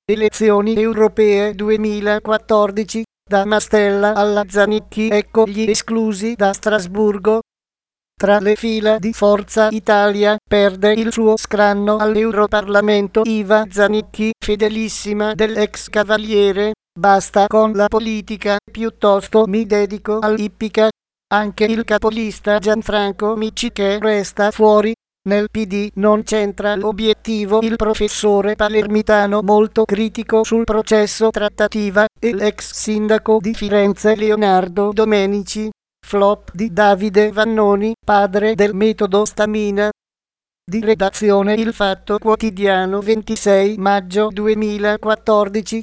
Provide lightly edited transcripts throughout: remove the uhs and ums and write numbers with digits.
Elezioni europee 2014, da Mastella alla Zanicchi, ecco gli esclusi da Strasburgo. Tra le fila di Forza Italia perde il suo scranno all'Europarlamento Iva Zanicchi, fedelissima dell'ex cavaliere. Basta con la politica, piuttosto mi dedico all'ippica. Anche il capolista Gianfranco Micciche resta fuori. Nel PD non c'entra l'obiettivo il professore palermitano molto critico sul processo trattativa e l'ex sindaco di Firenze Leonardo Domenici. Flop di Davide Vannoni, padre del metodo Stamina. Di redazione Il Fatto Quotidiano 26 maggio 2014.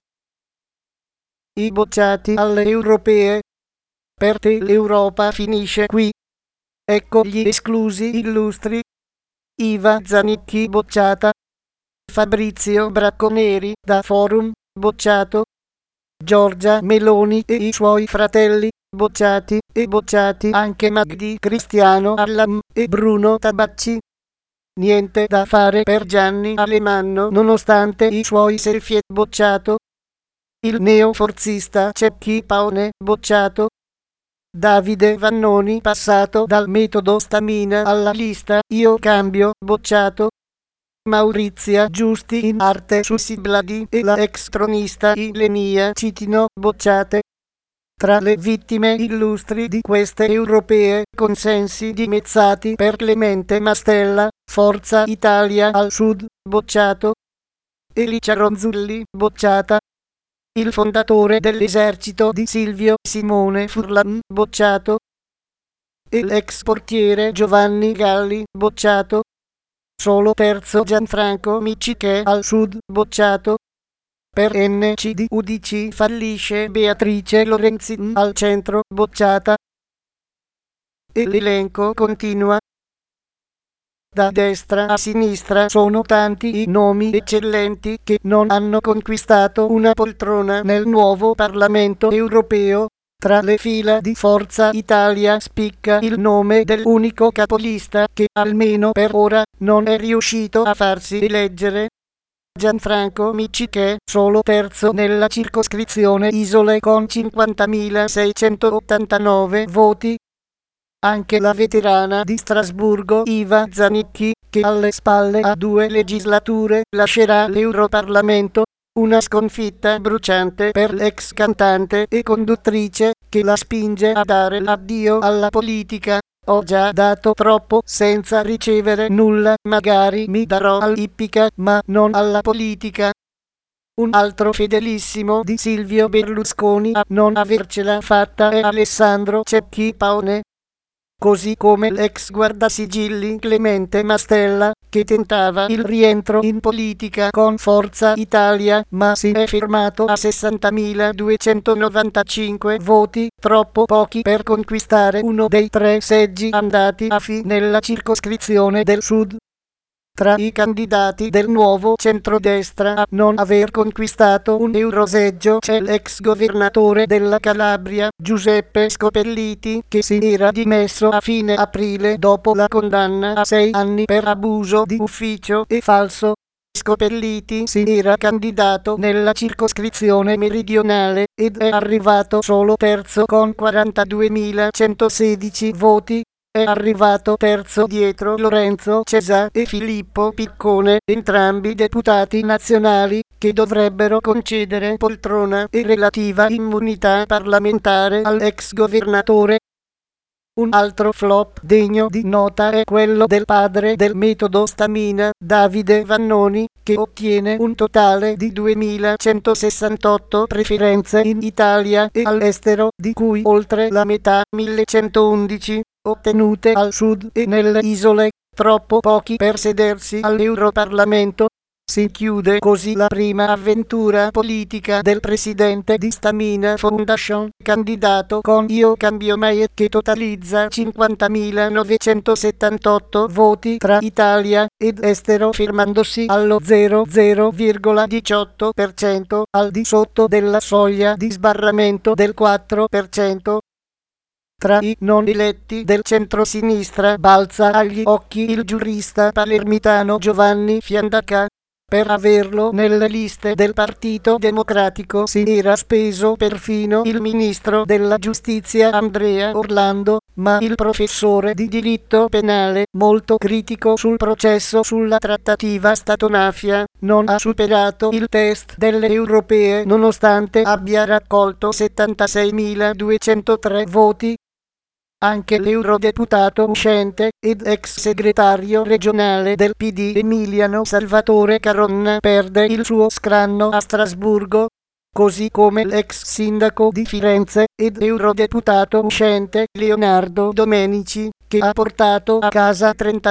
I bocciati alle europee. Per te l'Europa finisce qui. Ecco gli esclusi illustri. Iva Zanicchi bocciata. Fabrizio Bracconeri da Forum bocciato. Giorgia Meloni e i suoi fratelli bocciati, e bocciati anche Magdi Cristiano Allam e Bruno Tabacci. Niente da fare per Gianni Alemanno nonostante i suoi selfie bocciato. Il neoforzista Cecchi Paone bocciato. Davide Vannoni passato dal metodo Stamina alla lista Io Cambio bocciato. Maurizia Giusti in arte su Sibladi e la ex tronista Ilenia Citino bocciate. Tra le vittime illustri di queste europee, consensi dimezzati per Clemente Mastella, Forza Italia al Sud, bocciato. Elicia Ronzulli, bocciata. Il fondatore dell'esercito di Silvio Simone Furlan, bocciato. E l'ex portiere Giovanni Galli, bocciato. Solo terzo Gianfranco Micciche al Sud, bocciato. Per NCD UDC fallisce Beatrice Lorenzi al centro, bocciata. E l'elenco continua. Da destra a sinistra sono tanti i nomi eccellenti che non hanno conquistato una poltrona nel nuovo Parlamento europeo. Tra le fila di Forza Italia spicca il nome dell'unico capolista che, almeno per ora, non è riuscito a farsi eleggere. Gianfranco Micciche, solo terzo nella circoscrizione Isole con 50.689 voti. Anche la veterana di Strasburgo Iva Zanicchi, che alle spalle ha 2 legislature, lascerà l'Europarlamento. Una sconfitta bruciante per l'ex cantante e conduttrice, che la spinge a dare l'addio alla politica. Ho già dato troppo senza ricevere nulla, magari mi darò all'ippica, ma non alla politica. Un altro fedelissimo di Silvio Berlusconi a non avercela fatta è Alessandro Cecchi Paone. Così come l'ex guardasigilli Clemente Mastella, che tentava il rientro in politica con Forza Italia, ma si è fermato a 60.295 voti, troppo pochi per conquistare uno dei 3 seggi andati a nella circoscrizione del Sud. Tra i candidati del nuovo centrodestra a non aver conquistato un euroseggio c'è l'ex governatore della Calabria, Giuseppe Scopelliti, che si era dimesso a fine aprile dopo la condanna a 6 anni per abuso di ufficio e falso. Scopelliti si era candidato nella circoscrizione meridionale ed è arrivato solo terzo con 42.116 voti. È arrivato terzo dietro Lorenzo Cesà e Filippo Piccone, entrambi deputati nazionali, che dovrebbero concedere poltrona e relativa immunità parlamentare all'ex governatore. Un altro flop degno di nota è quello del padre del metodo Stamina, Davide Vannoni, che ottiene un totale di 2.168 preferenze in Italia e all'estero, di cui oltre la metà, 1.111, ottenute al sud e nelle isole, troppo pochi per sedersi all'Europarlamento. Si chiude così la prima avventura politica del presidente di Stamina Foundation, candidato con Io Cambio Mai, che totalizza 50.978 voti tra Italia ed estero, fermandosi allo 0,18%, al di sotto della soglia di sbarramento del 4%. Tra i non eletti del centro-sinistra balza agli occhi il giurista palermitano Giovanni Fiandaca. Per averlo nelle liste del Partito Democratico si era speso perfino il ministro della Giustizia Andrea Orlando, ma il professore di diritto penale, molto critico sul processo sulla trattativa Stato-mafia, non ha superato il test delle europee nonostante abbia raccolto 76.203 voti. Anche l'eurodeputato uscente ed ex segretario regionale del PD Emiliano Salvatore Caronna perde il suo scranno a Strasburgo, così come l'ex sindaco di Firenze ed eurodeputato uscente Leonardo Domenici, che ha portato a casa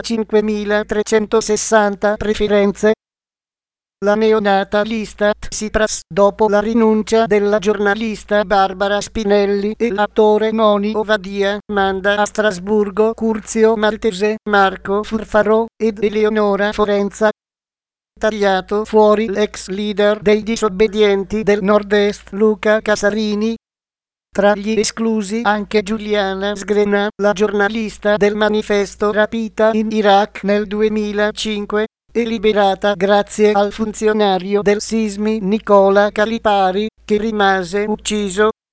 35.360 preferenze. La neonata lista Tsipras, dopo la rinuncia della giornalista Barbara Spinelli e l'attore Moni Ovadia, manda a Strasburgo Curzio Maltese, Marco Furfaro ed Eleonora Forenza. Tagliato fuori l'ex leader dei disobbedienti del Nord-Est Luca Casarini. Tra gli esclusi anche Giuliana Sgrena, la giornalista del Manifesto rapita in Iraq nel 2005 e liberata grazie al funzionario del Sismi Nicola Calipari, che rimase ucciso